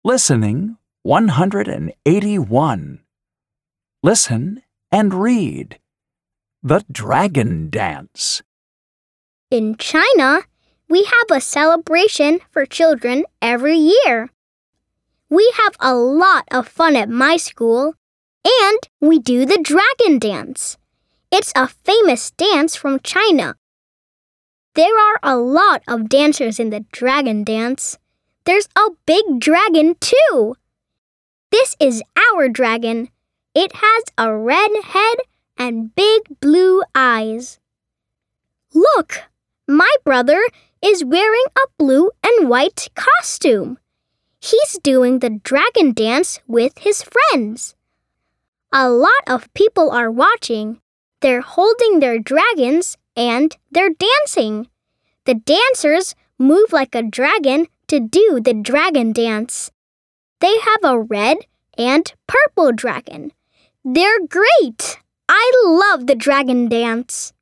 Listening 181. Listen and read. The Dragon Dance. In China, we have a celebration for children every year. We have a lot of fun at my school, and we do the Dragon Dance. It's a famous dance from China. There are a lot of dancers in the Dragon Dance. There's a big dragon, too. This is our dragon. It has a red head and big blue eyes. Look, my brother is wearing a blue and white costume. He's doing the dragon dance with his friends. A lot of people are watching. They're holding their dragons and they're dancing. The dancers move like a dragon to do the dragon dance. They have a red and purple dragon. They're great! I love the dragon dance.